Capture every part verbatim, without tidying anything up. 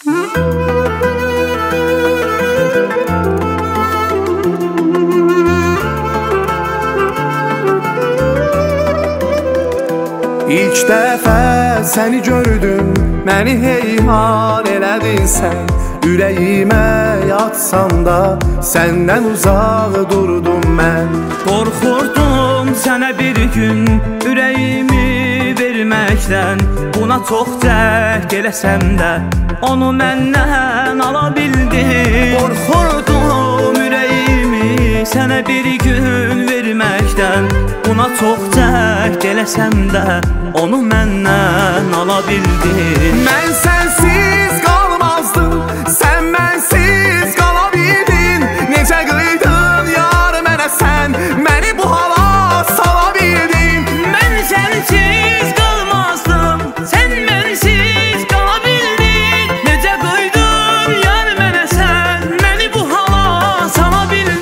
İlk dəfə səni gördüm, məni heyran elədin sən. Ürəyimə yatsam da səndən uzaq durdum mən. Qorxurdum sənə bir gün ürəyimi verməkdən. Buna çox cəhd eləsəm də onu məndən ala bildim. Qorxurdum ürəyimi sənə bir gün verməkdən. Buna çox cəhd eləsəm də onu məndən ala bildim. Mən sənsiz qalmazdım, sən mənsiz qala bildin. Necə qıydın yar mənə sən, məni bu hala sala bildin. Mən sənsiz qalmazdım, sən mənsiz qala bildin. Necə qıydın yar mənə sən, məni bu hala sala bildin.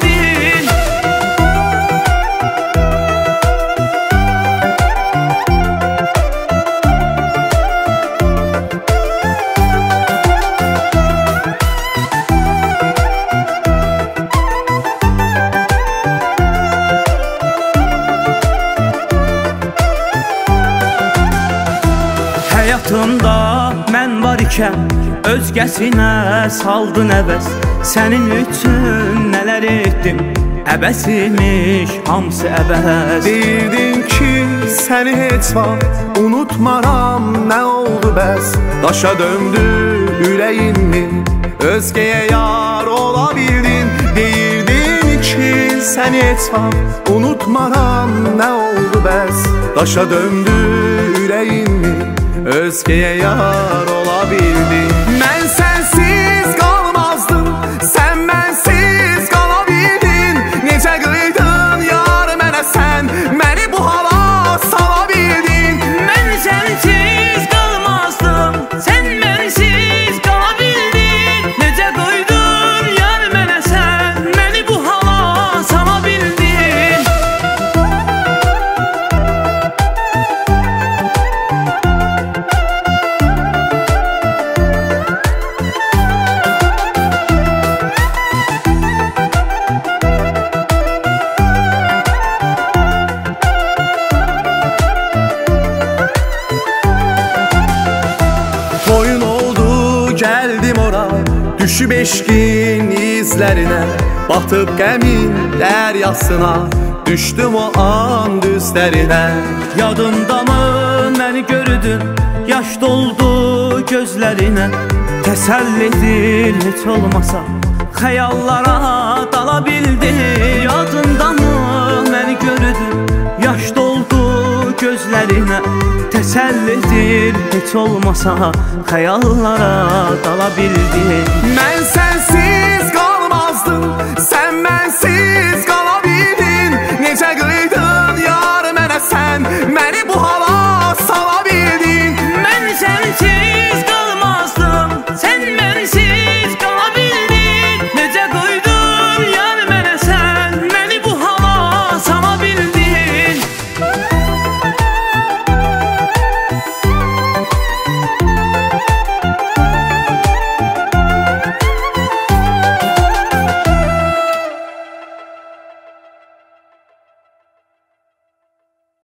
Həyatımda mən var ikən özgəsinə saldın əvəz. Sənin üçün nələr etdim, əbəs imiş hamısı əbəs. Deyirdin ki səni heç vaxt unutmaram, nə oldu bəs? Daşa döndü ürəyinmi, özgəyə yar ola bildin. Deyirdin ki səni heç vaxt unutmaram, nə oldu bəs? Daşa döndü ürəyinmi, özgəyə yar ola bildin. Mən sənsiz qalmazdım, sən mənsiz qala bildin. Necə qıydın yar mənə sən, məni bu hala sala bildin. Mən sənsiz qalmazdım, sən mənsiz qala bildin. Necə qıydın yar mənə sən, məni bu hala sala bildin. Toyun oldu, gəldim ora, düşüb eşqin izlərinə. Batıb qəmin dəryasına, düşdüm o an düzlərinə. Yadımdamı məni gördün, yaş doldu gözlərinə. Təsəllidir heç olmasa, xəyallara dala bildin. Yadımdamı məni gördün, yaş doldu gözlərinə. Təsəllidir heç olmasa, xəyallara dala bildin. Mən sənsiz qalmazdım, sən mənsiz qala bildin. Necə qıydın